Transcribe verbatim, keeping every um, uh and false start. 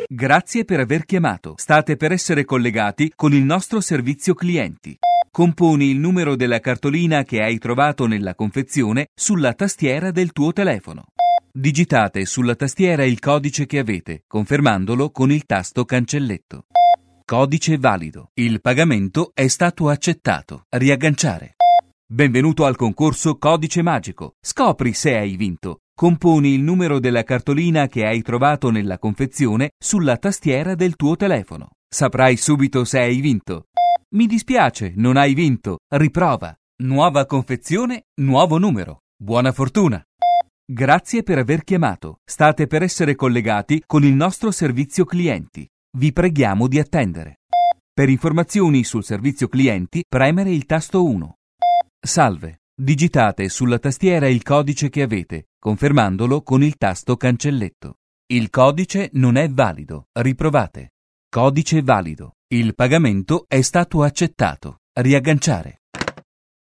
Grazie per aver chiamato. State per essere collegati con il nostro servizio clienti. Componi il numero della cartolina che hai trovato nella confezione sulla tastiera del tuo telefono. Digitate sulla tastiera il codice che avete, confermandolo con il tasto cancelletto. Codice valido. Il pagamento è stato accettato. Riagganciare. Benvenuto al concorso Codice Magico. Scopri se hai vinto. Componi il numero della cartolina che hai trovato nella confezione sulla tastiera del tuo telefono. Saprai subito se hai vinto. Mi dispiace, non hai vinto. Riprova. Nuova confezione, nuovo numero. Buona fortuna. Grazie per aver chiamato. State per essere collegati con il nostro servizio clienti. Vi preghiamo di attendere. Per informazioni sul servizio clienti, premere il tasto uno. Salve. Digitate sulla tastiera il codice che avete, confermandolo con il tasto cancelletto. Il codice non è valido. Riprovate. Codice valido. Il pagamento è stato accettato. Riagganciare.